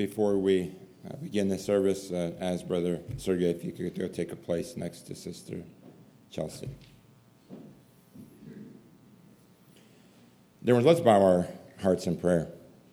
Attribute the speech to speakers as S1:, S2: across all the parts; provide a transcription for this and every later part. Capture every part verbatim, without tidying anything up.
S1: before we uh, begin the service, uh, ask Brother Sergey if you could go take a place next to Sister Chelsea. Dear ones, let's bow our hearts in prayer.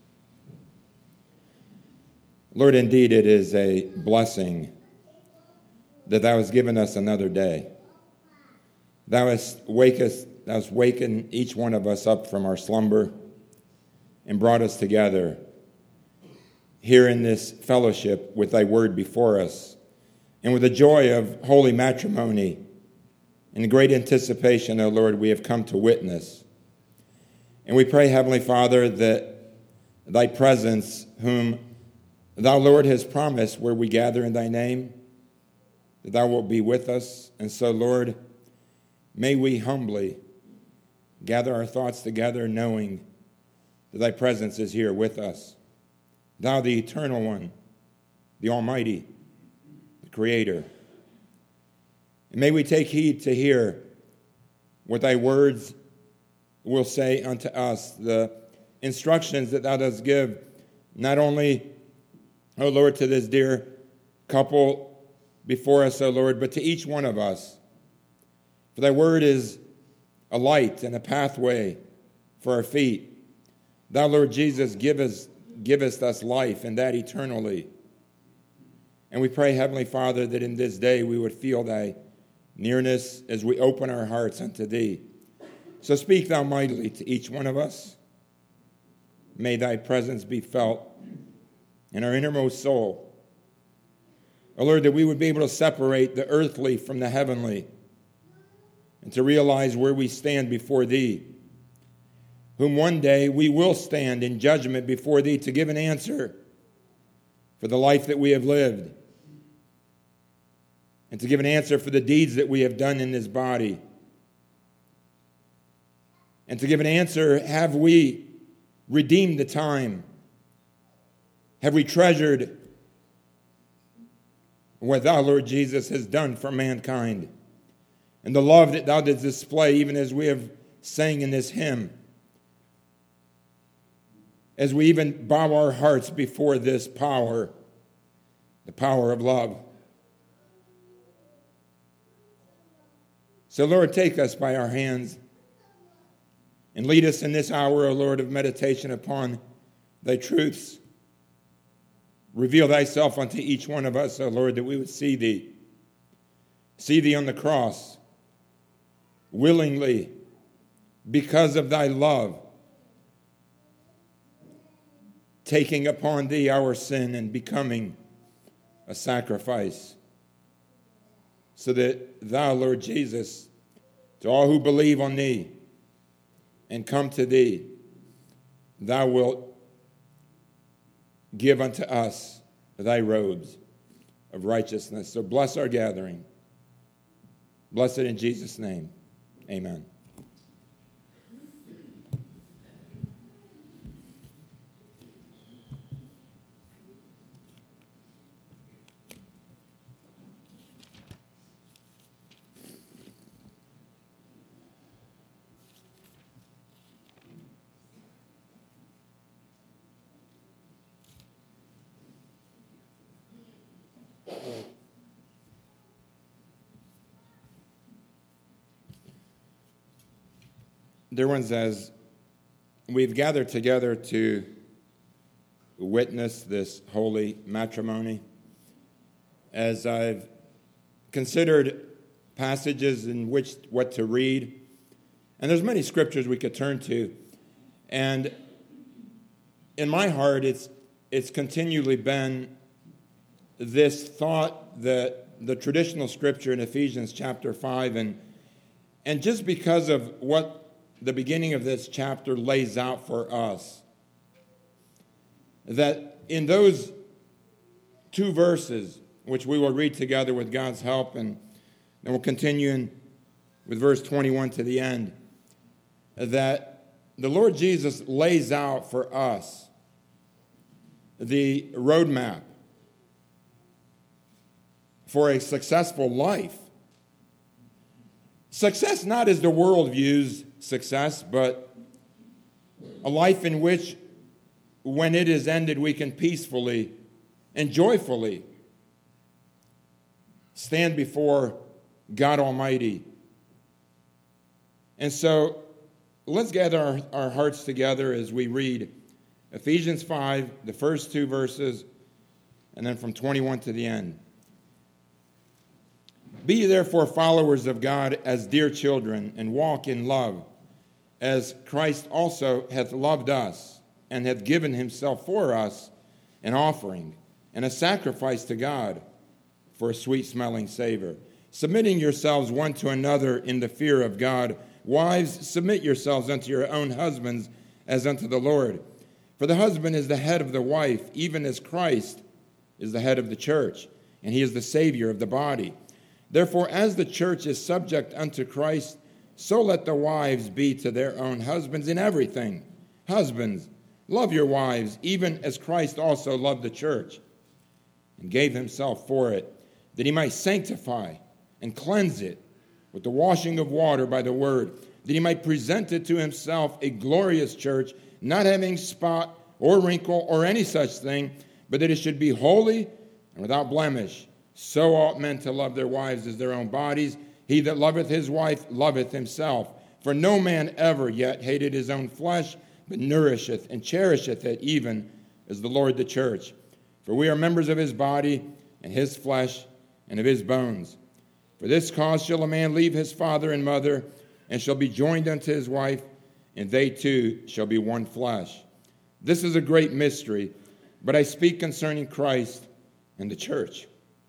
S1: Lord, indeed it is a blessing that thou hast given us another day. Thou hast wake us, thou hast wakened each one of us up from our slumber and brought us together here in this fellowship with thy word before us, and with the joy of holy matrimony and the great anticipation, O Lord, we have come to witness. And we pray, Heavenly Father, that thy presence, whom thou, Lord, hast promised where we gather in thy name, that thou wilt be with us. And so, Lord, may we humbly gather our thoughts together, knowing that thy presence is here with us. Thou, the Eternal One, the Almighty, the Creator. And may we take heed to hear what thy words will say unto us, the instructions that thou dost give, not only, O Lord, to this dear couple before us, O Lord, but to each one of us. For thy word is a light and a pathway for our feet. Thou, Lord Jesus, give us, givest us life, and that eternally. And we pray, Heavenly Father, that in this day we would feel thy nearness as we open our hearts unto thee. So speak thou mightily to each one of us. May thy presence be felt in our innermost soul. O Lord, that we would be able to separate the earthly from the heavenly, and to realize where we stand before thee, whom one day we will stand in judgment before thee to give an answer for the life that we have lived, and to give an answer for the deeds that we have done in this body, and to give an answer, have we redeemed the time? Have we treasured what thou, Lord Jesus, has done for mankind? And the love that thou didst display, even as we have sang in this hymn, as we even bow our hearts before this power, the power of love. So, Lord, take us by our hands and lead us in this hour, O Lord, of meditation upon thy truths. Reveal thyself unto each one of us, O Lord, that we would see thee. See thee on the cross, willingly, because of thy love, taking upon thee our sin and becoming a sacrifice, so that thou, Lord Jesus, to all who believe on thee and come to thee, thou wilt give unto us thy robes of righteousness. So bless our gathering. Bless it in Jesus' name. Amen. Dear ones, as we've gathered together to witness this holy matrimony, as I've considered passages in which what to read, and there's many scriptures we could turn to, and in my heart it's it's continually been this thought that the traditional scripture in Ephesians chapter five, and and just because of what the beginning of this chapter lays out for us, that in those two verses, which we will read together with God's help, and then we'll continue in, with verse twenty-one to the end, that the Lord Jesus lays out for us the roadmap for a successful life. Success not as the world views success, but a life in which, when it is ended, we can peacefully and joyfully stand before God Almighty. And so let's gather our, our hearts together as we read Ephesians five, the first two verses, and then from twenty-one to the end. Be ye therefore followers of God as dear children, and walk in love, as Christ also hath loved us, and hath given himself for us an offering and a sacrifice to God for a sweet-smelling savor. Submitting yourselves one to another in the fear of God. Wives, submit yourselves unto your own husbands as unto the Lord. For the husband is the head of the wife, even as Christ is the head of the church, and he is the Savior of the body. Therefore, as the church is subject unto Christ, so let the wives be to their own husbands in everything. Husbands, love your wives, even as Christ also loved the church, and gave himself for it, that he might sanctify and cleanse it with the washing of water by the word, that he might present it to himself a glorious church, not having spot or wrinkle or any such thing, but that it should be holy and without blemish. So ought men to love their wives as their own bodies. He that loveth his wife loveth himself. For no man ever yet hated his own flesh, but nourisheth and cherisheth it, even as the Lord the church. For we are members of his body, and his flesh, and of his bones. For this cause shall a man leave his father and mother, and shall be joined unto his wife, and they two shall be one flesh. This is a great mystery, but I speak concerning Christ and the church.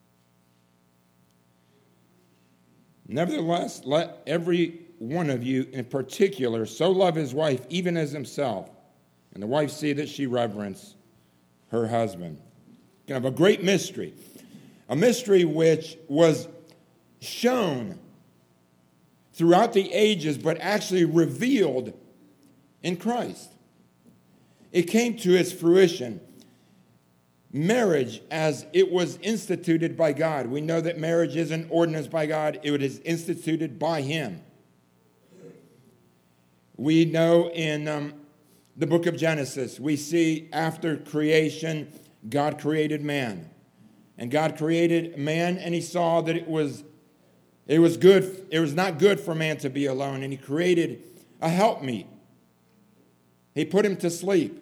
S1: Nevertheless, let every one of you in particular so love his wife even as himself, and the wife see that she reverence her husband. Kind of a great mystery. A mystery which was shown throughout the ages, but actually revealed in Christ. It came to its fruition. Marriage, as it was instituted by God. We know that marriage is an ordinance by God. It is instituted by him. We know in um, the book of Genesis, we see after creation, God created man. And God created man, and he saw that it was, it was good. It was not good for man to be alone, and he created a helpmeet. He put him to sleep.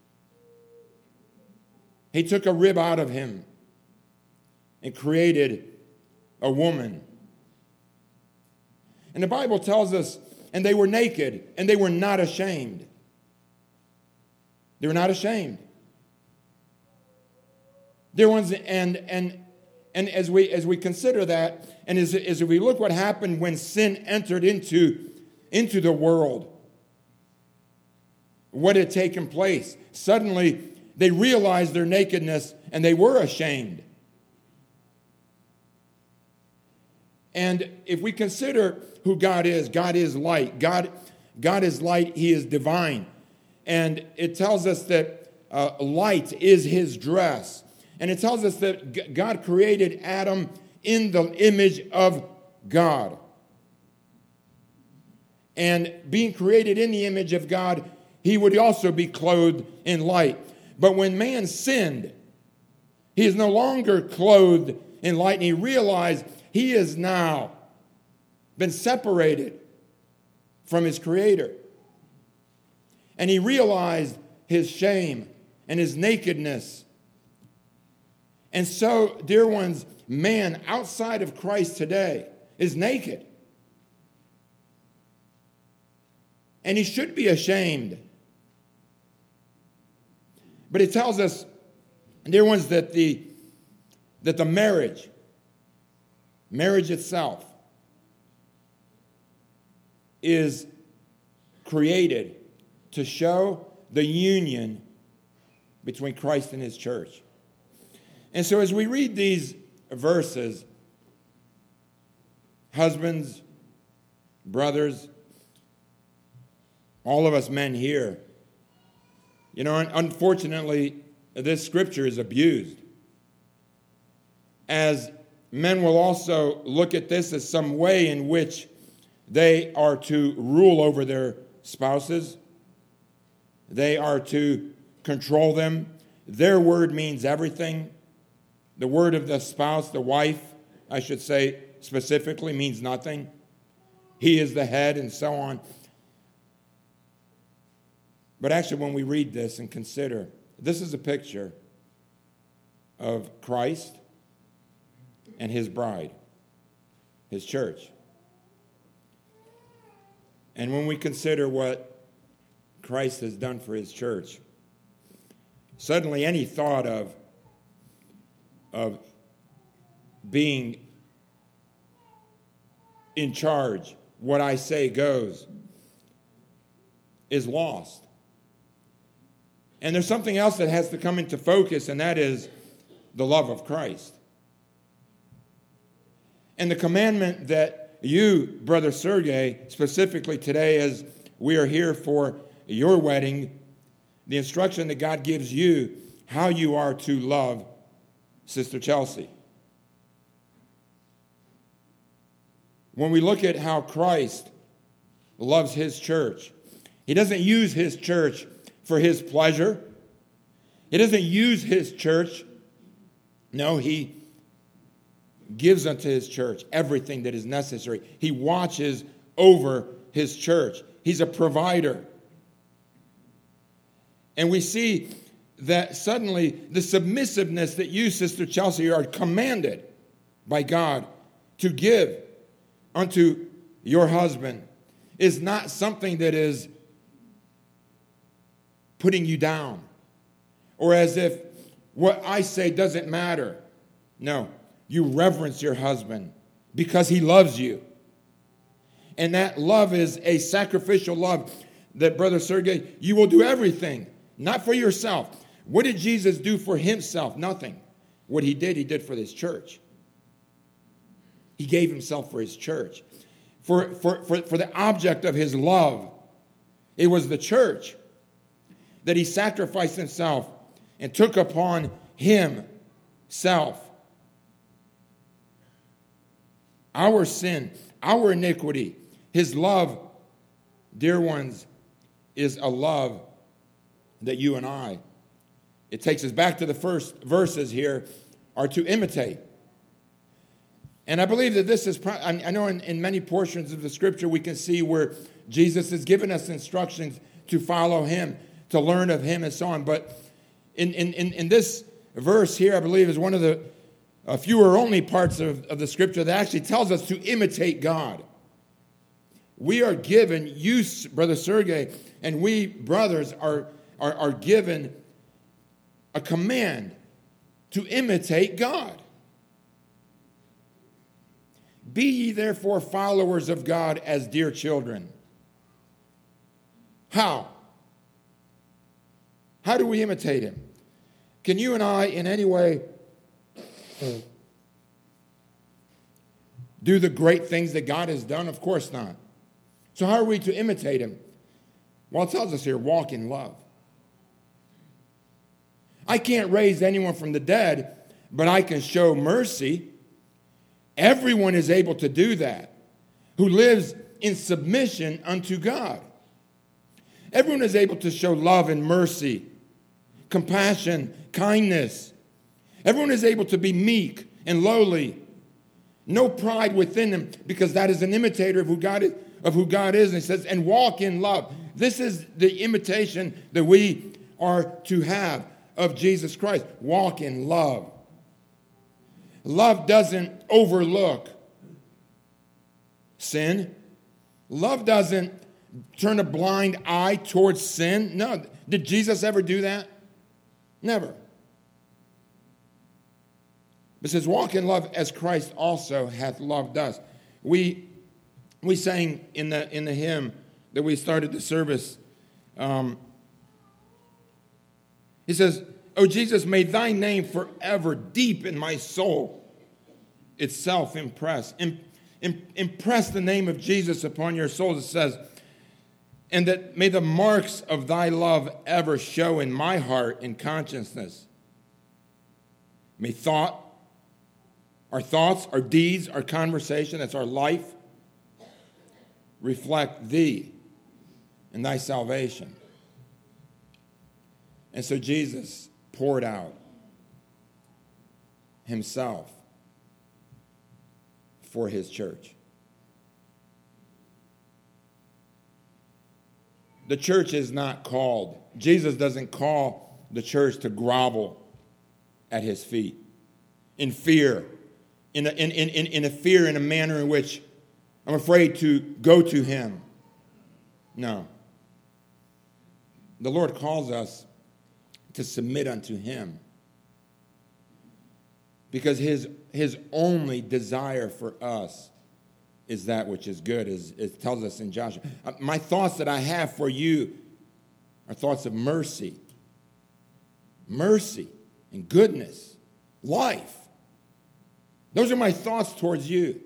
S1: He took a rib out of him and created a woman. And the Bible tells us, and they were naked, and they were not ashamed. They were not ashamed. Dear ones, and and and as we as we consider that, and as, as we look what happened when sin entered into, into the world, what had taken place, suddenly they realized their nakedness, and they were ashamed. And if we consider who God is, God is light. God, God is light. He is divine. And it tells us that uh, light is his dress. And it tells us that G- God created Adam in the image of God. And being created in the image of God, he would also be clothed in light. But when man sinned, he is no longer clothed in light, and he realized he has now been separated from his Creator. And he realized his shame and his nakedness. And so, dear ones, man outside of Christ today is naked. And he should be ashamed. But it tells us, dear ones, that the, that the marriage, marriage itself, is created to show the union between Christ and his church. And so as we read these verses, husbands, brothers, all of us men here, you know, unfortunately, this scripture is abused. As men will also look at this as some way in which they are to rule over their spouses. They are to control them. Their word means everything. The word of the spouse, the wife, I should say specifically, means nothing. He is the head and so on. But actually, when we read this and consider, this is a picture of Christ and his bride, his church. And when we consider what Christ has done for his church, suddenly any thought of, of being in charge, what I say goes, is lost. And there's something else that has to come into focus, and that is the love of Christ. And the commandment that you, Brother Sergey, specifically today as we are here for your wedding, the instruction that God gives you, how you are to love Sister Chelsea. When we look at how Christ loves his church, he doesn't use his church for his pleasure. He doesn't use his church. No, he gives unto his church everything that is necessary. He watches over his church. He's a provider. And we see that suddenly the submissiveness that you, Sister Chelsea, are commanded by God to give unto your husband is not something that is putting you down, or as if what I say doesn't matter. No, you reverence your husband because he loves you. And that love is a sacrificial love that, Brother Sergey, you will do everything, not for yourself. What did Jesus do for himself? Nothing. What he did, he did for this church. He gave himself for his church. For, for, for, for the object of his love, it was the church that he sacrificed himself and took upon himself our sin, our iniquity. His love, dear ones, is a love that you and I, it takes us back to the first verses here, are to imitate. And I believe that this is, I know in, in many portions of the scripture we can see where Jesus has given us instructions to follow him, to learn of him and so on. But in, in, in, in this verse here, I believe is one of the uh, few or only parts of, of the scripture that actually tells us to imitate God. We are given, you, Brother Sergey, and we brothers are, are, are given a command to imitate God. Be ye therefore followers of God as dear children. How? How do we imitate him? Can you and I in any way do the great things that God has done? Of course not. So how are we to imitate him? Well, it tells us here, walk in love. I can't raise anyone from the dead, but I can show mercy. Everyone is able to do that who lives in submission unto God. Everyone is able to show love and mercy, compassion, kindness. Everyone is able to be meek and lowly. No pride within them, because that is an imitator of who God is, of who God is. And he says, and walk in love. This is the imitation that we are to have of Jesus Christ. Walk in love. Love doesn't overlook sin. Love doesn't turn a blind eye towards sin. No. Did Jesus ever do that? Never. It says, walk in love as Christ also hath loved us. We we sang in the in the hymn that we started the service. Um, he says, "O Jesus, may thy name forever deep in my soul itself impress. Im, im, impress the name of Jesus upon your soul," it says, "and that may the marks of thy love ever show in my heart and consciousness. May thought, our thoughts, our deeds, our conversation, that's our life, reflect thee and thy salvation." And so Jesus poured out himself for his church. The church is not called. Jesus doesn't call the church to grovel at his feet in fear, in a, in, in, in a fear in a manner in which I'm afraid to go to him. No. The Lord calls us to submit unto him because his, his only desire for us is that which is good, as it tells us in Joshua. My thoughts that I have for you are thoughts of mercy, mercy and goodness, life. Those are my thoughts towards you.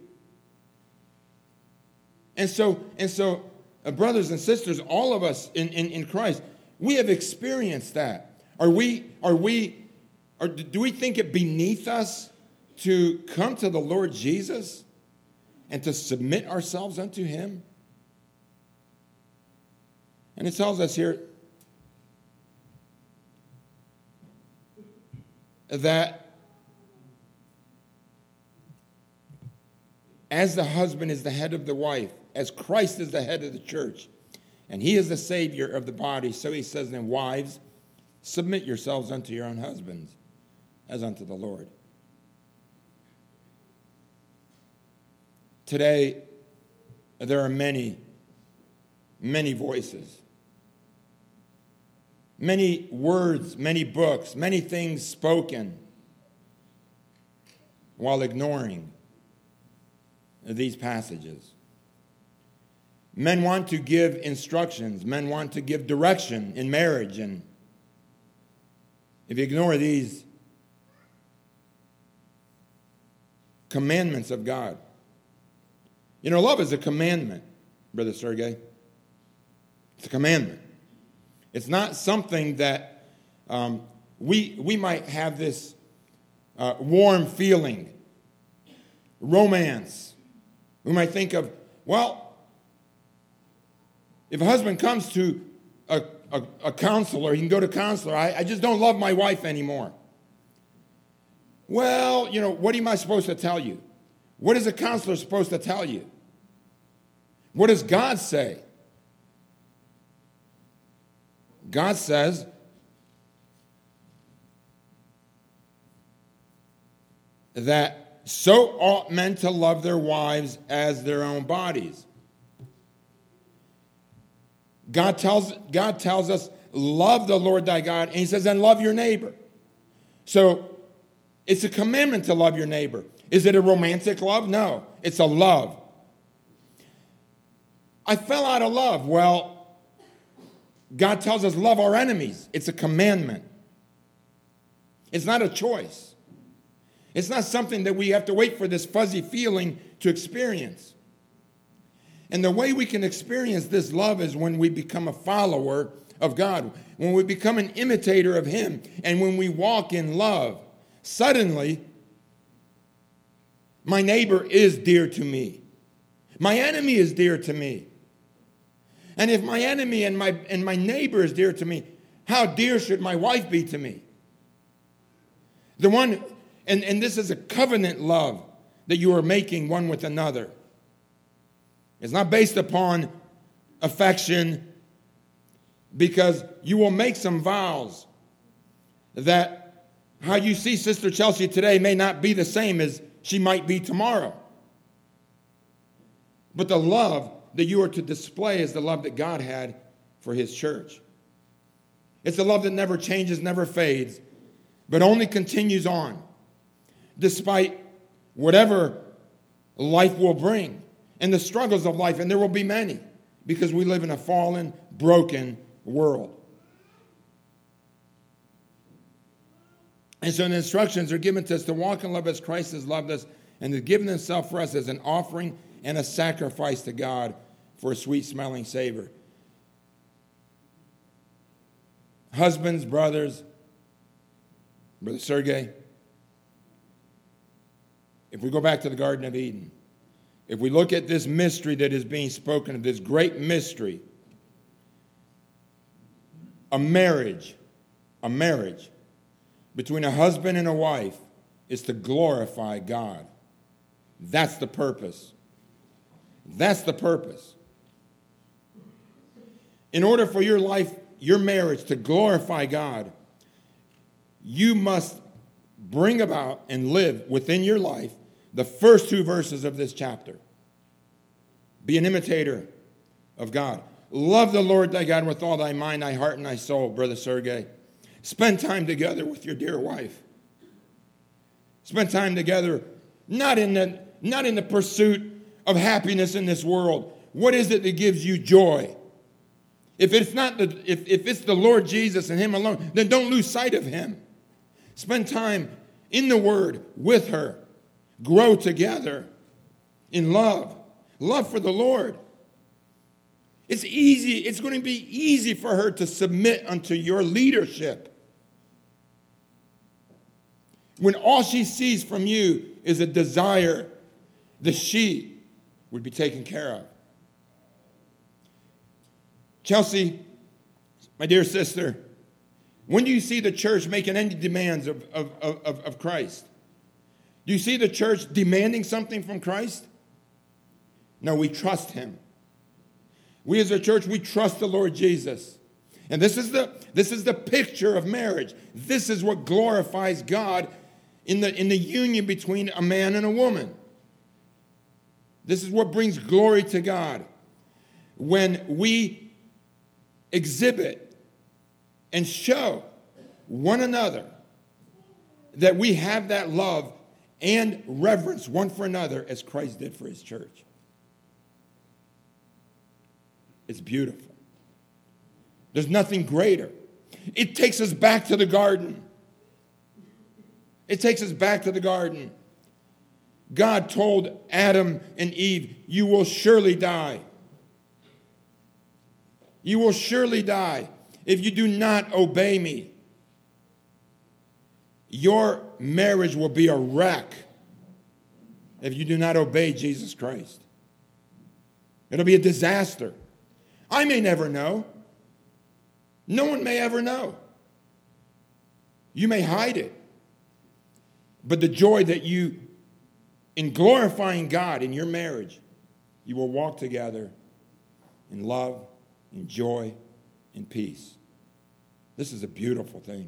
S1: And so, and so, uh, brothers and sisters, all of us in, in, in Christ, we have experienced that. Are we, are we, or do we think it beneath us to come to the Lord Jesus and to submit ourselves unto him? And it tells us here that as the husband is the head of the wife, as Christ is the head of the church, and he is the Savior of the body, so he says, then wives, submit yourselves unto your own husbands as unto the Lord. Today, there are many, many voices, many words, many books, many things spoken while ignoring these passages. Men want to give instructions. Men want to give direction in marriage. And if you ignore these commandments of God, you know, love is a commandment, Brother Sergey. It's a commandment. It's not something that um, we, we might have this uh, warm feeling, romance. We might think of, well, if a husband comes to a, a, a counselor, he can go to a counselor, I, I just don't love my wife anymore. Well, you know, what am I supposed to tell you? What is a counselor supposed to tell you? What does God say? God says, that so ought men to love their wives as their own bodies. God tells, God tells us, love the Lord thy God, and he says, and love your neighbor. So it's a commandment to love your neighbor. Is it a romantic love? No, it's a love. I fell out of love. Well, God tells us love our enemies. It's a commandment. It's not a choice. It's not something that we have to wait for this fuzzy feeling to experience. And the way we can experience this love is when we become a follower of God, when we become an imitator of him, and when we walk in love. Suddenly, my neighbor is dear to me. My enemy is dear to me. And if my enemy and my, and my neighbor is dear to me, how dear should my wife be to me? The one, and, and this is a covenant love that you are making one with another. It's not based upon affection, because you will make some vows that how you see Sister Chelsea today may not be the same as she might be tomorrow. But the love that you are to display is the love that God had for his church. It's a love that never changes, never fades, but only continues on, despite whatever life will bring and the struggles of life, and there will be many, because we live in a fallen, broken world. And so the instructions are given to us to walk in love as Christ has loved us, and to give himself for us as an offering and a sacrifice to God for a sweet-smelling savor. Husbands, brothers, Brother Sergey, if we go back to the Garden of Eden, if we look at this mystery that is being spoken of, this great mystery, a marriage, a marriage between a husband and a wife is to glorify God. That's the purpose. That's the purpose. In order for your life, your marriage to glorify God, you must bring about and live within your life the first two verses of this chapter. Be an imitator of God. Love the Lord thy God with all thy mind, thy heart, and thy soul, Brother Sergey. Spend time together with your dear wife. Spend time together, not in the, not in the pursuit of happiness in this world. What is it that gives you joy? If it's not the, if, if it's the Lord Jesus and him alone, then don't lose sight of him. Spend time in the Word with her. Grow together in love. Love for the Lord. It's easy. It's going to be easy for her to submit unto your leadership when all she sees from you is a desire that she would be taken care of. Chelsea, my dear sister, when do you see the church making any demands of, of, of, of Christ? Do you see the church demanding something from Christ? No, we trust him. We as a church, we trust the Lord Jesus. And this is the, this is the picture of marriage. This is what glorifies God in the, in the union between a man and a woman. This is what brings glory to God. When we exhibit and show one another that we have that love and reverence one for another as Christ did for his church. It's beautiful. There's nothing greater. It takes us back to the garden. It takes us back to the garden. God told Adam and Eve, you will surely die. You will surely die if you do not obey me. Your marriage will be a wreck if you do not obey Jesus Christ. It'll be a disaster. I may never know. No one may ever know. You may hide it. But the joy that you, in glorifying God in your marriage, you will walk together in love, in joy, in peace. This is a beautiful thing.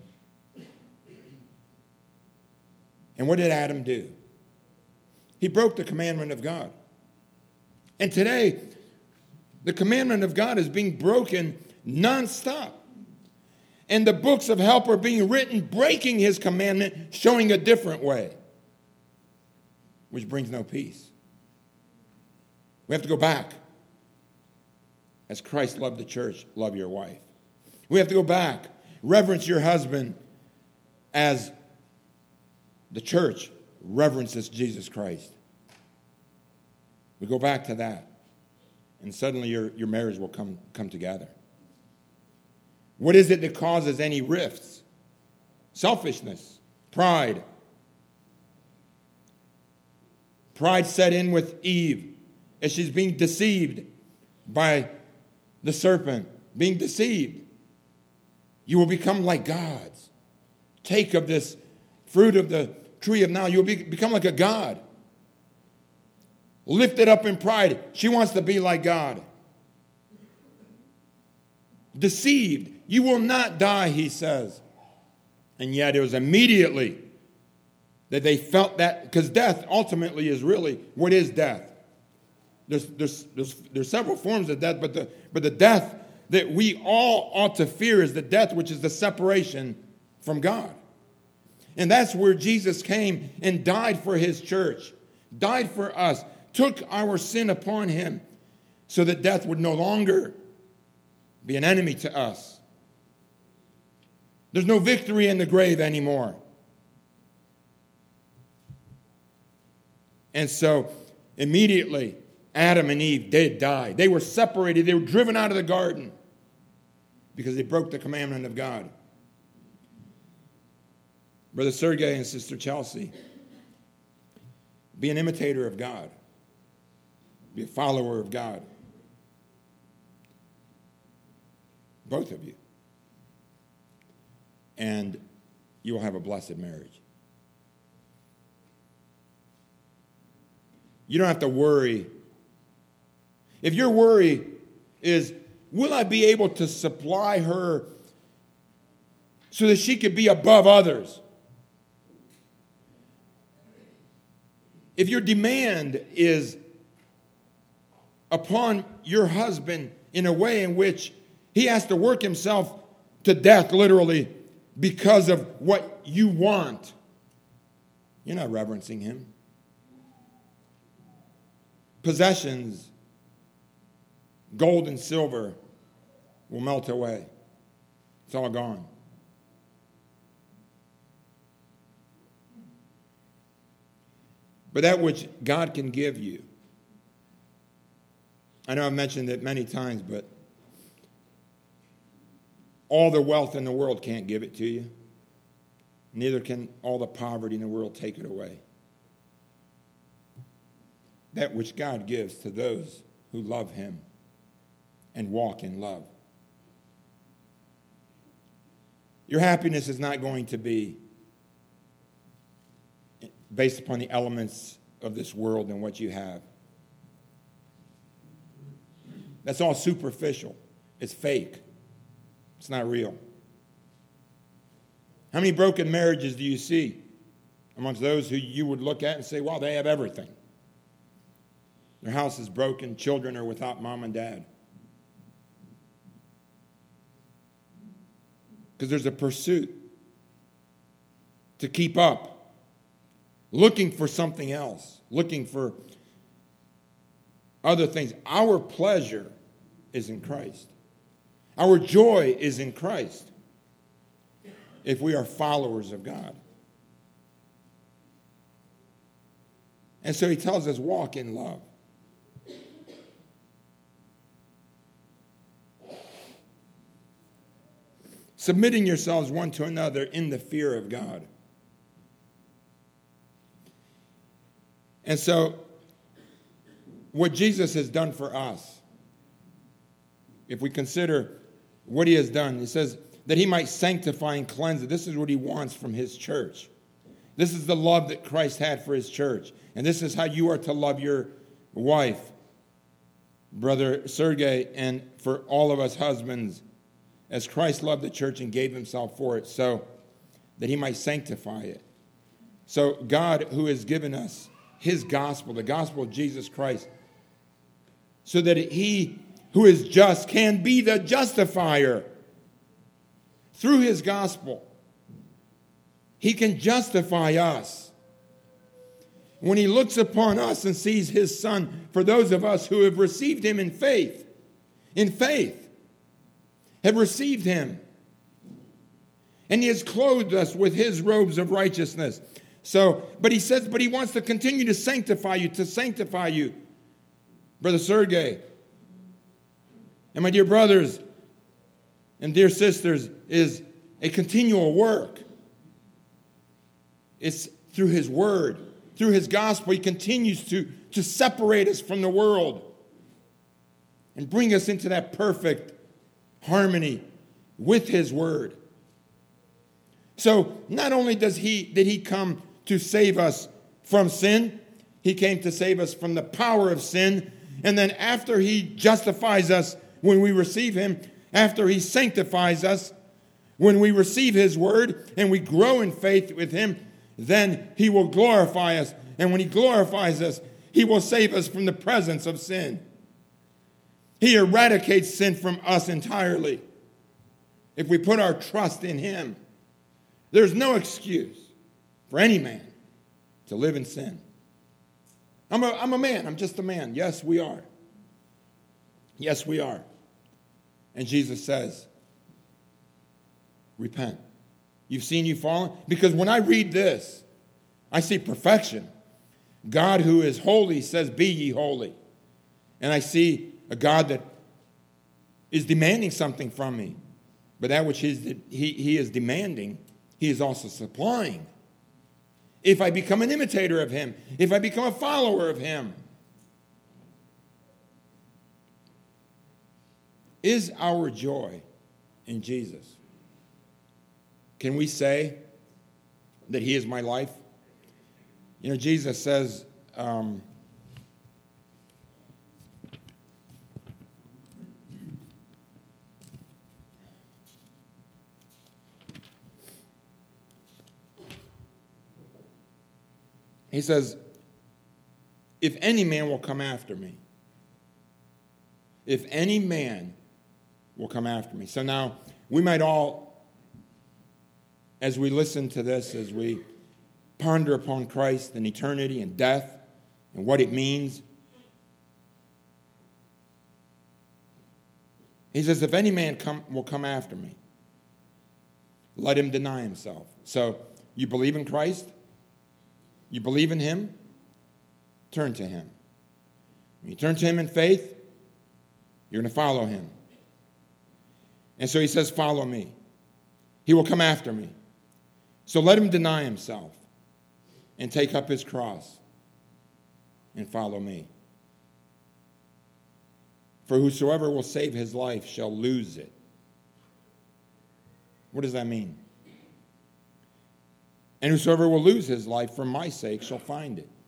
S1: And what did Adam do? He broke the commandment of God. And today, the commandment of God is being broken nonstop. And the books of help are being written, breaking his commandment, showing a different way, which brings no peace. We have to go back. As Christ loved the church, love your wife. We have to go back. Reverence your husband as the church reverences Jesus Christ. We go back to that. And suddenly your, your marriage will come, come together. What is it that causes any rifts? Selfishness, pride. Pride set in with Eve as she's being deceived by the serpent, being deceived. You will become like gods. Take of this fruit of the tree of knowledge. You will be, become like a god. Lifted up in pride. She wants to be like God. Deceived. You will not die, he says. And yet it was immediately that they felt that, because death ultimately is really, what is death? There's, there's, there's, there's several forms of death, but the, but the death that we all ought to fear is the death which is the separation from God. And that's where Jesus came and died for his church, died for us, took our sin upon him so that death would no longer be an enemy to us. There's no victory in the grave anymore. And so immediately Adam and Eve did die. They were separated. They were driven out of the garden because they broke the commandment of God. Brother Sergey and Sister Chelsea, be an imitator of God. Be a follower of God. Both of you. And you will have a blessed marriage. You don't have to worry. If your worry is, will I be able to supply her so that she could be above others? If your demand is upon your husband in a way in which he has to work himself to death, literally, because of what you want, you're not reverencing him. Possessions, gold and silver, will melt away. It's all gone. But that which God can give you, I know I've mentioned it many times, but all the wealth in the world can't give it to you. Neither can all the poverty in the world take it away. That which God gives to those who love him and walk in love. Your happiness is not going to be based upon the elements of this world and what you have. That's all superficial. It's fake. It's not real. How many broken marriages do you see amongst those who you would look at and say, wow, they have everything? Their house is broken. Children are without mom and dad. Because there's a pursuit to keep up, looking for something else, looking for other things. Our pleasure is in Christ. Our joy is in Christ if we are followers of God. And so he tells us, walk in love. Submitting yourselves one to another in the fear of God. And so, what Jesus has done for us, if we consider what he has done, he says that he might sanctify and cleanse it. This is what he wants from his church. This is the love that Christ had for his church. And this is how you are to love your wife, Brother Sergei, and for all of us husbands, as Christ loved the church and gave himself for it, so that he might sanctify it. So God, who has given us his gospel, the gospel of Jesus Christ, so that he who is just can be the justifier through his gospel. He can justify us. When he looks upon us and sees his son, for those of us who have received him in faith, in faith, have received him. And he has clothed us with his robes of righteousness. So, but he says, but he wants to continue to sanctify you, to sanctify you, Brother Sergei. And my dear brothers and dear sisters, is a continual work. It's through his word, through his gospel, he continues to, to separate us from the world and bring us into that perfect harmony with his word. So not only does he did he come to save us from sin, he came to save us from the power of sin. And then after he justifies us when we receive him, after he sanctifies us, when we receive his word and we grow in faith with him, then he will glorify us. And when he glorifies us, he will save us from the presence of sin. He eradicates sin from us entirely. If we put our trust in him, there's no excuse for any man to live in sin. I'm a, I'm a man. I'm just a man. Yes, we are. Yes, we are. And Jesus says, repent. You've seen you fallen? Because when I read this, I see perfection. God who is holy says, be ye holy. And I see a God that is demanding something from me. But that which he, he, he is demanding, he is also supplying. If I become an imitator of him, if I become a follower of him. Is our joy in Jesus? Can we say that he is my life? You know, Jesus says, um, he says, if any man will come after me, if any man will come after me. So now, we might all, as we listen to this, as we ponder upon Christ and eternity and death and what it means, he says, if any man come, will come after me, let him deny himself. So, you believe in Christ? You believe in him? Turn to him. When you turn to him in faith, you're going to follow him. And so he says, follow me. He will come after me. So let him deny himself and take up his cross and follow me. For whosoever will save his life shall lose it. What does that mean? And whosoever will lose his life for my sake shall find it.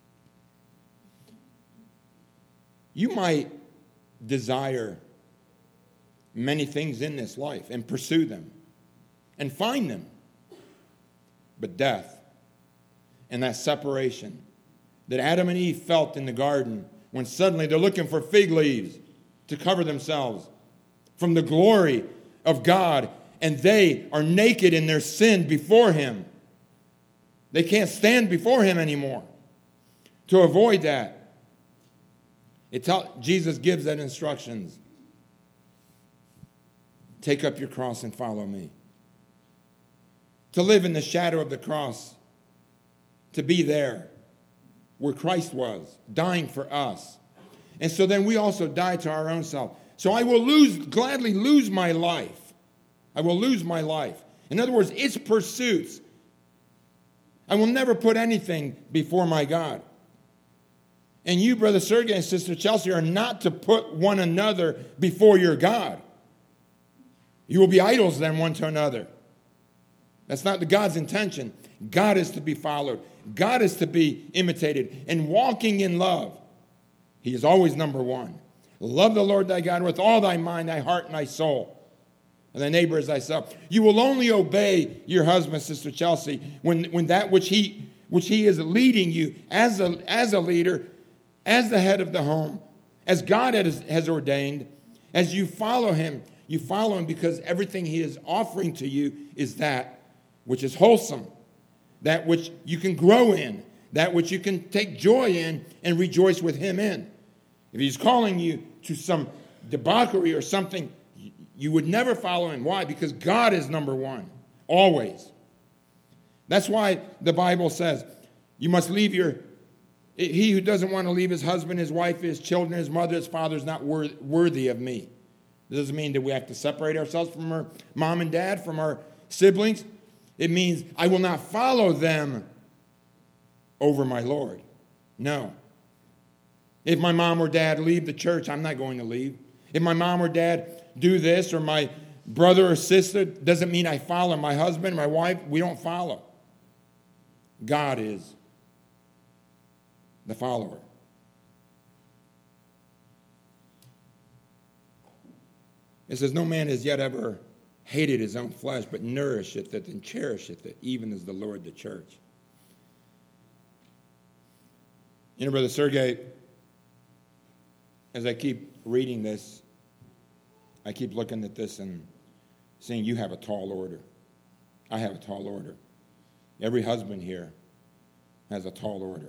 S1: You might desire many things in this life and pursue them and find them. But death and that separation that Adam and Eve felt in the garden when suddenly they're looking for fig leaves to cover themselves from the glory of God, and they are naked in their sin before him. They can't stand before him anymore. To avoid that, it tell, Jesus gives that instructions. Take up your cross and follow me. To live in the shadow of the cross, to be there where Christ was, dying for us. And so then we also die to our own self. So I will lose, gladly lose my life. I will lose my life. In other words, its pursuits. I will never put anything before my God. And you, Brother Sergey and Sister Chelsea, are not to put one another before your God. You will be idols then one to another. That's not the God's intention. God is to be followed. God is to be imitated. And walking in love, he is always number one. Love the Lord thy God with all thy mind, thy heart, and thy soul. And thy neighbor as thyself. You will only obey your husband, Sister Chelsea, when, when that which he, which he is leading you as a, as a leader, as the head of the home, as God has, has ordained, as you follow him, you follow him because everything he is offering to you is that which is wholesome, that which you can grow in, that which you can take joy in and rejoice with him in. If he's calling you to some debauchery or something, you would never follow him. Why? Because God is number one, always. That's why the Bible says you must leave your, he who doesn't want to leave his husband, his wife, his children, his mother, his father is not worthy of me. It doesn't mean that we have to separate ourselves from our mom and dad, from our siblings. It means I will not follow them over my Lord. No. If my mom or dad leave the church, I'm not going to leave. If my mom or dad do this, or my brother or sister, doesn't mean I follow. My husband, my wife, we don't follow. God is the follower. It says, no man has yet ever hated his own flesh, but nourisheth it and cherisheth it, even as the Lord the church. You know, Brother Sergey, as I keep reading this, I keep looking at this and saying, you have a tall order. I have a tall order. Every husband here has a tall order.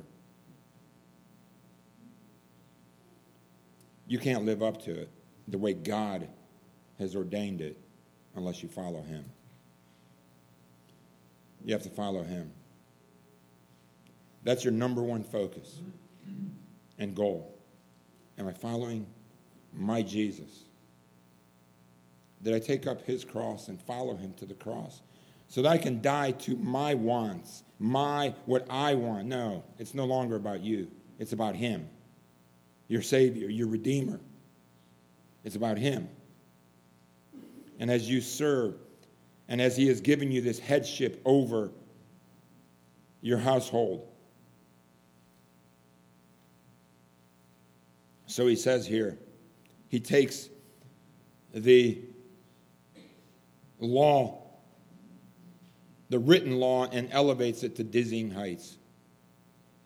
S1: You can't live up to it the way God has ordained it unless you follow him. You have to follow him. That's your number one focus and goal. Am I following my Jesus? Did I take up his cross and follow him to the cross so that I can die to my wants, my, what I want? No, it's no longer about you. It's about him, your Savior, your Redeemer. It's about him. And as you serve, and as he has given you this headship over your household. So he says here, he takes the law, the written law, and elevates it to dizzying heights.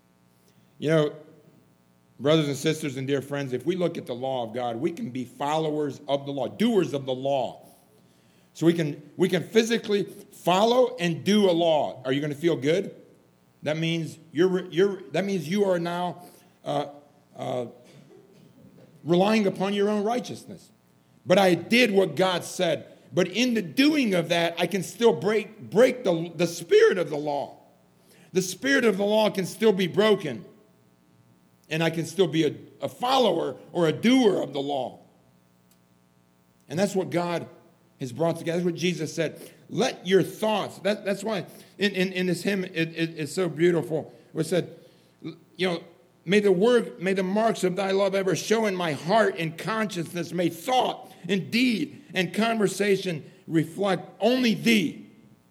S1: You know, brothers and sisters and dear friends, if we look at the law of God, we can be followers of the law, doers of the law. So we can we can physically follow and do a law. Are you going to feel good? That means you're you're that means you are now uh, uh, relying upon your own righteousness. But I did what God said. But in the doing of that, I can still break break the, the spirit of the law. The spirit of the law can still be broken. And I can still be a, a follower or a doer of the law. And that's what God has brought together. That's what Jesus said. Let your thoughts, that, that's why in, in, in this hymn, it, it, it's so beautiful. It said, you know, may the word, may the marks of thy love ever show in my heart and consciousness. May thought and deed and conversation reflect only thee.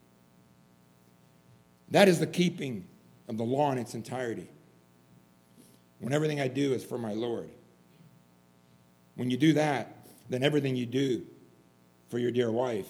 S1: That is the keeping of the law in its entirety. When everything I do is for my Lord. When you do that, then everything you do for your dear wife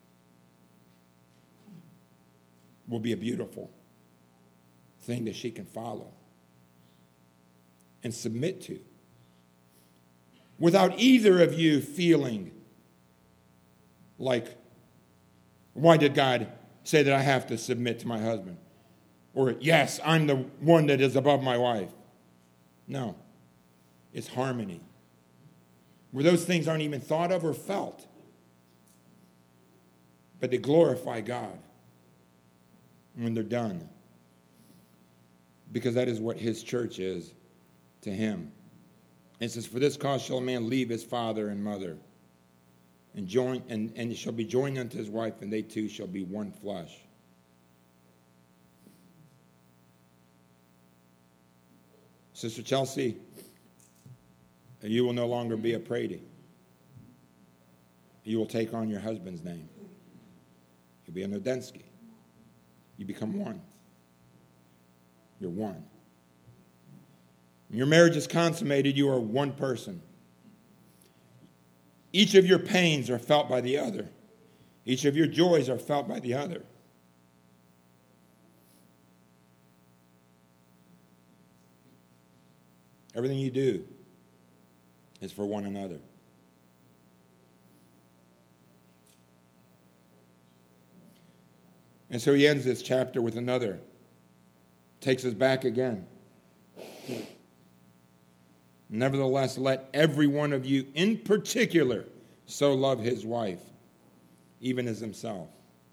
S1: will be a beautiful thing that she can follow and submit to, without either of you feeling like, why did God say that I have to submit to my husband? Or, yes, I'm the one that is above my wife. No, it's harmony, where those things aren't even thought of or felt, but they glorify God when they're done, because that is what his church is to him. And it says, for this cause shall a man leave his father and mother, and join and, and shall be joined unto his wife, and they two shall be one flesh. Sister Chelsea, you will no longer be a Prady. You will take on your husband's name. You'll be a Nodensky. You become one. You're one. When your marriage is consummated, you are one person. Each of your pains are felt by the other. Each of your joys are felt by the other. Everything you do is for one another. And so he ends this chapter with another. Takes us back again. Nevertheless, let every one of you in particular so love his wife, even as himself.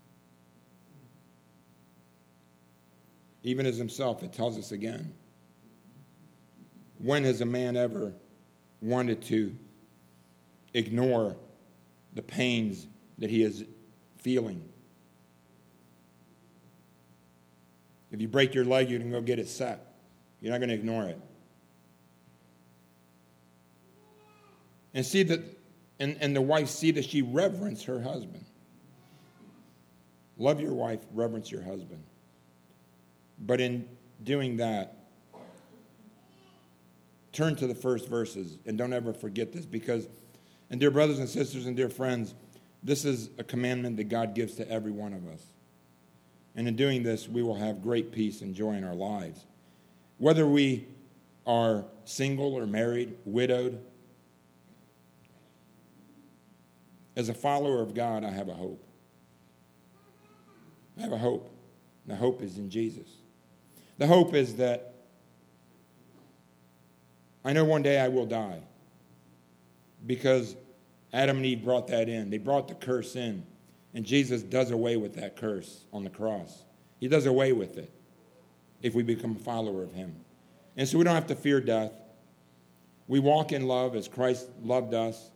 S1: Even as himself, it tells us again. When has a man ever wanted to ignore the pains that he is feeling? If you break your leg, you can go get it set. You're not going to ignore it. And see that, and, and the wife see that she reverence her husband. Love your wife, reverence your husband. But in doing that, turn to the first verses and don't ever forget this, because, and dear brothers and sisters and dear friends, this is a commandment that God gives to every one of us. And in doing this, we will have great peace and joy in our lives. Whether we are single or married, widowed, as a follower of God, I have a hope. I have a hope. The hope is in Jesus. The hope is that I know one day I will die, because Adam and Eve brought that in. They brought the curse in, and Jesus does away with that curse on the cross. He does away with it if we become a follower of him. And so we don't have to fear death. We walk in love as Christ loved us,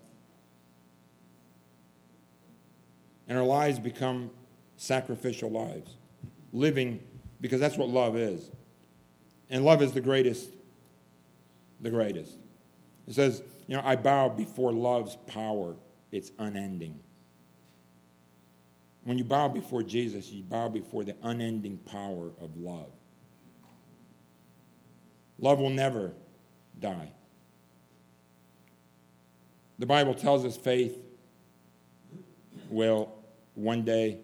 S1: and our lives become sacrificial lives, living, because that's what love is. And love is the greatest The greatest. It says, you know, I bow before love's power. It's unending. When you bow before Jesus, you bow before the unending power of love. Love will never die. The Bible tells us faith will one day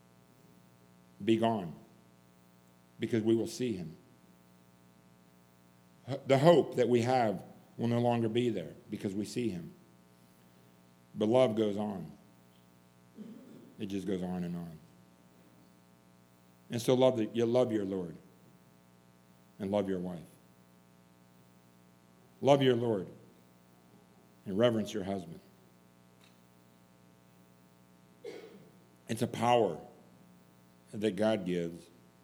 S1: be gone, because we will see him. the hope that we have will no longer be there because we see him. But love goes on. It just goes on and on. And so love the, you love your Lord and love your wife. Love your Lord and reverence your husband. It's a power that God gives.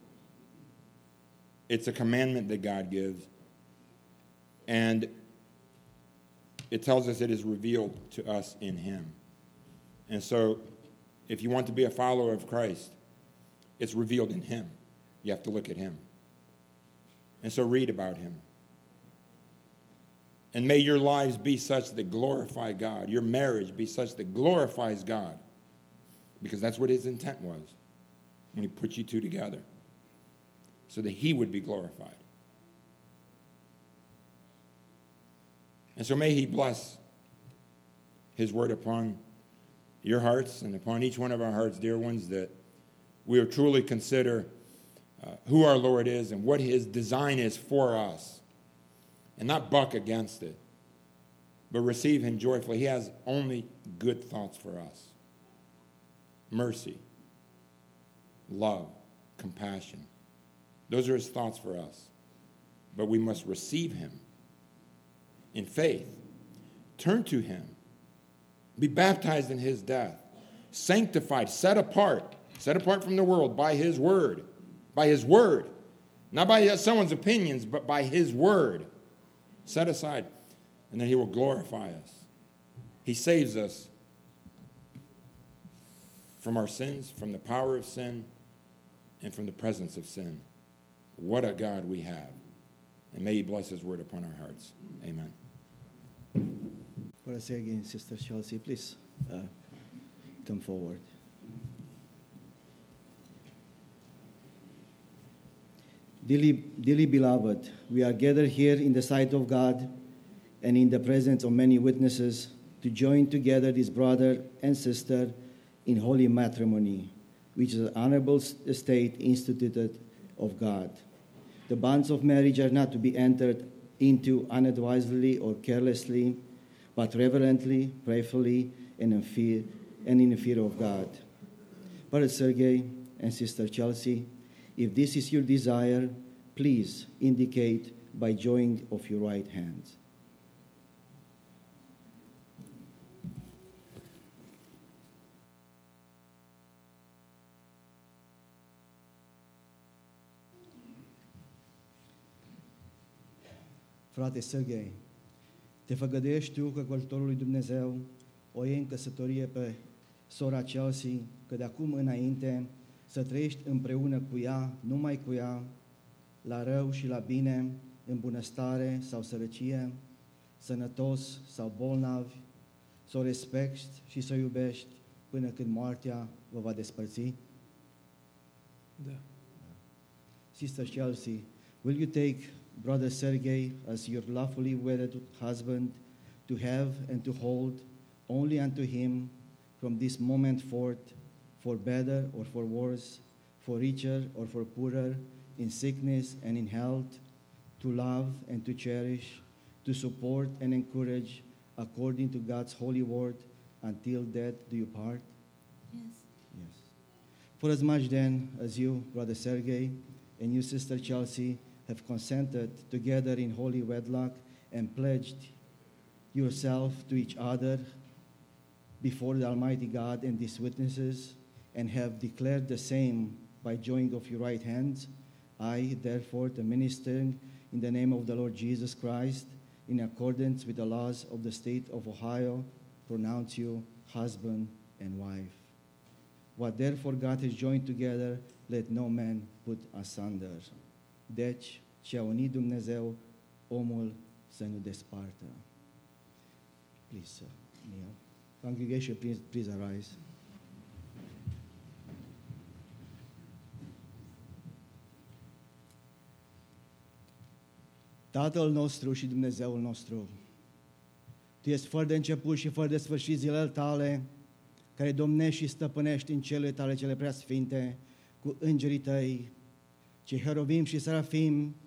S1: It's a commandment that God gives. And it tells us it is revealed to us in him. And so, if you want to be a follower of Christ, it's revealed in him. You have to look at him. And so read about him. And may your lives be such that glorify God. Your marriage be such that glorifies God. Because that's what his intent was when he put you two together. So that he would be glorified. And so may he bless his word upon your hearts and upon each one of our hearts, dear ones, that we will truly consider uh, who our Lord is and what his design is for us. And not buck against it, but receive him joyfully. He has only good thoughts for us. Mercy, love, compassion. Those are his thoughts for us. But we must receive him in faith. Turn to him. Be baptized in his death. Sanctified, set apart. Set apart from the world by his word. By his word. Not by someone's opinions, but by his word. Set aside. And then he will glorify us. He saves us from our sins, from the power of sin, and from the presence of sin. What a God we have. And may he bless his word upon our hearts. Amen.
S2: For us again, Sister Chelsea, please uh, come forward. Dearly, dearly beloved, we are gathered here in the sight of God and in the presence of many witnesses to join together this brother and sister in holy matrimony, which is an honorable estate instituted of God. The bonds of marriage are not to be entered into unadvisedly or carelessly, but reverently, prayerfully, and in fear, and in the fear of God. Brother Sergey and Sister Chelsea, if this is your desire, please indicate by joining of your right hands. Frate Sergei, te făgăduiești tu că cuvântul lui Dumnezeu o iei în căsătorie pe sora Chelsea, că de acum înainte să trăiești împreună cu ea, numai cu ea, la rău și la bine, în bunăstare sau sărăcie, sănătos sau bolnav, să o respecti și să o iubești până când moartea vă va despărți?
S3: Da.
S2: Sister Chelsea, will you take Brother Sergei as your lawfully wedded husband to have and to hold only unto him from this moment forth, for better or for worse, for richer or for poorer, in sickness and in health, to love and to cherish, to support and encourage according to God's holy word, until death do you part?
S4: Yes.
S2: Yes. For as much then as you, Brother Sergei, and you, Sister Chelsea, have consented together in holy wedlock and pledged yourself to each other before the Almighty God and these witnesses, and have declared the same by joining of your right hands, I, therefore, the ministering in the name of the Lord Jesus Christ, in accordance with the laws of the state of Ohio, pronounce you husband and wife. What therefore God has joined together, let no man put asunder. Deci, ce-a unit Dumnezeu, omul să nu despartă. Please, uh, kneel. Congregation, please, please arise. Tatăl nostru și Dumnezeul nostru, Tu ești fără de început și fără de sfârșit zilele Tale, care domnești și stăpânești în cele Tale cele preasfinte, cu îngerii Tăi, cei heruvim și serafim,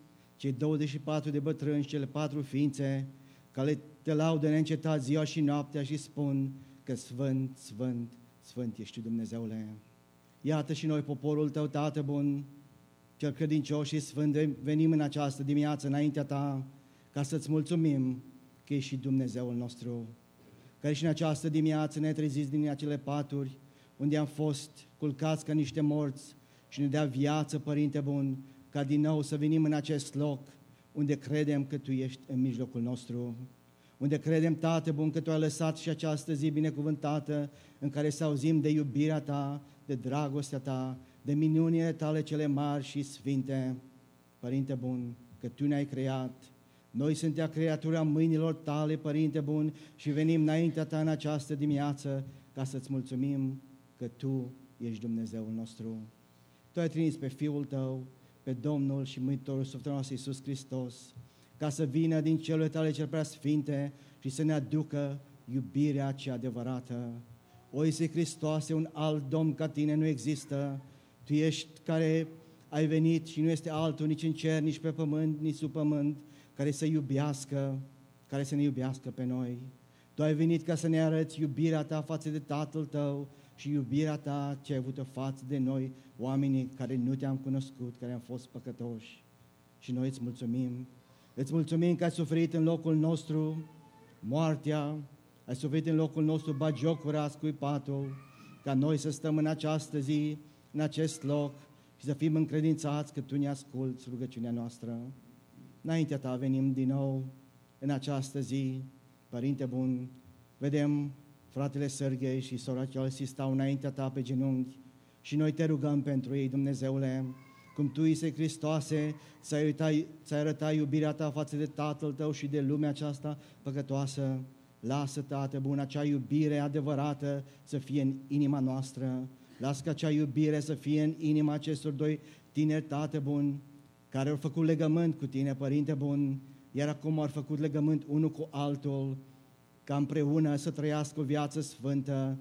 S2: cei douăzeci și patru de bătrâni și cele patru ființe, care te laudă neîncetat ziua și noaptea și spun că Sfânt, Sfânt, Sfânt ești tu, Dumnezeule. Iată și noi, poporul tău, Tată bun, cel credincios și sfânt, venim în această dimineață înaintea ta ca să-ți mulțumim că ești și Dumnezeul nostru, care și în această dimineață ne-ai trezit din acele paturi unde am fost culcați ca niște morți și ne dea viață, Părinte bun, ca din nou să venim în acest loc unde credem că Tu ești în mijlocul nostru, unde credem, Tată bun, că Tu ai lăsat și această zi binecuvântată în care să auzim de iubirea Ta, de dragostea Ta, de minunile Tale cele mari și sfinte. Părinte bun, că Tu ne-ai creat, noi suntem creatura mâinilor Tale, Părinte bun, și venim înaintea Ta în această dimineață ca să-ți mulțumim că Tu ești Dumnezeul nostru. Tu ai trimis pe Fiul Tău, pe Domnul și Mântuitorul sufletului nostru Iisus Hristos, ca să vină din celule Tale cel prea sfinte și să ne aducă iubirea cea adevărată. O, Iisus Hristoase, un alt Domn ca Tine nu există. Tu ești care ai venit și nu este altul nici în cer, nici pe pământ, nici sub pământ, care să iubească, care să ne iubească pe noi. Tu ai venit ca să ne arăți iubirea Ta față de Tatăl Tău și iubirea Ta ce ai avut-o față de noi, oamenii care nu Te-am cunoscut, care am fost păcătoși. Și noi îți mulțumim. Îți mulțumim că ai suferit în locul nostru moartea, ai suferit în locul nostru bagiocura, scuipatul, ca noi să stăm în această zi, în acest loc și să fim încredințați că Tu ne asculți rugăciunea noastră. Înaintea Ta venim din nou în această zi, Părinte bun, vedem fratele Serghei și sora Chelsea stau înaintea Ta pe genunchi și noi Te rugăm pentru ei, Dumnezeule, cum Tu, Iisuse Hristoase, ți-ai arătat, ți-ai arătat iubirea Ta față de Tatăl Tău și de lumea aceasta păcătoasă. Lasă, Tată bun, acea iubire adevărată să fie în inima noastră. Lasă ca acea iubire să fie în inima acestor doi tineri, Tată bun, care au făcut legământ cu Tine, Părinte bun, iar acum au făcut legământ unul cu altul, ca împreună să trăiască o viață sfântă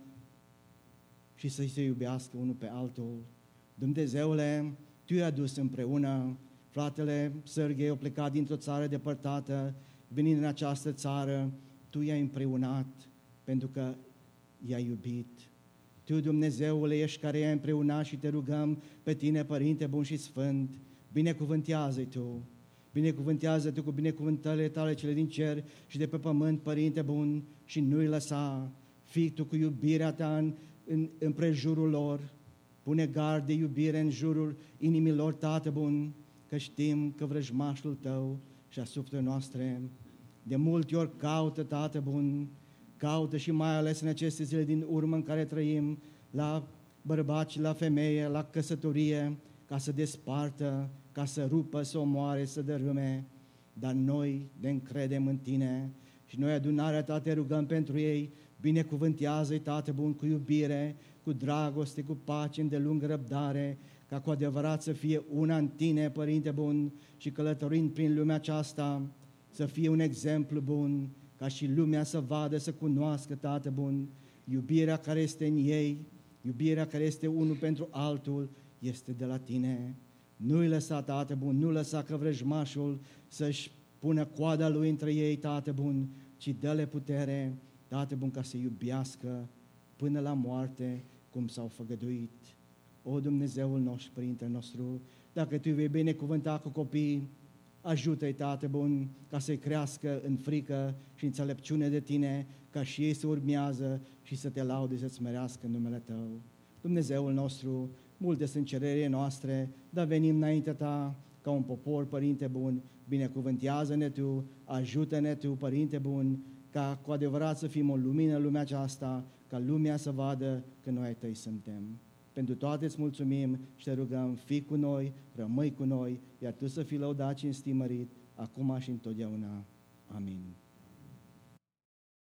S2: și să se iubească unul pe altul. Dumnezeule, Tu i-ai adus împreună. Fratele Serghei a plecat dintr-o țară depărtată, venind în această țară, Tu i-ai împreunat pentru că i-ai iubit. Tu, Dumnezeule, ești care i-ai împreunat și Te rugăm pe Tine, Părinte bun și sfânt, binecuvântează-i Tu, binecuvântează Tu cu binecuvântările Tale cele din cer și de pe pământ, Părinte bun, și nu-i lăsa. Fii Tu cu iubirea Ta în, în, în prejurul lor, pune gard de iubire în jurul inimilor, Tată bun, că știm că vrăjmașul Tău și a sufletului noastre de multe ori caută, Tată bun, caută și mai ales în aceste zile din urmă în care trăim, la bărbați, la femeie, la căsătorie, ca să despartă, ca să rupă, să omoare, să dărâme, dar noi ne încredem în Tine și noi adunarea Ta Te rugăm pentru ei, binecuvântează-i, Tată bun, cu iubire, cu dragoste, cu pace, îndelungă răbdare, ca cu adevărat să fie una în Tine, Părinte bun, și călătorind prin lumea aceasta, să fie un exemplu bun, ca și lumea să vadă, să cunoască, Tată bun, iubirea care este în ei, iubirea care este unul pentru altul, este de la Tine. Nu-i lăsa, Tată bun, nu lăsa că vrăjmașul să-și pună coada lui între ei, Tată bun, ci dă-le putere, Tată bun, ca să iubească până la moarte, cum s-au făgăduit. O, Dumnezeul nostru, Părinte nostru, dacă Tu vei binecuvânta cu copiii, ajută-i, Tată bun, ca să-i crească în frică și înțelepciune de Tine, ca și ei să urmează și să Te laude, să-ți smerească în numele Tău. Dumnezeul nostru, multe sunt cererile noastre, dar venim înaintea Ta ca un popor, Părinte bun, binecuvântează-ne Tu, ajută-ne Tu, Părinte bun, ca cu adevărat să fim o lumină în lumea aceasta, ca lumea să vadă că noi ai Tăi suntem. Pentru toate îți mulțumim și Te rugăm, fii cu noi, rămâi cu noi, iar Tu să fii lăudat și înstimărit, acum și întotdeauna. Amin.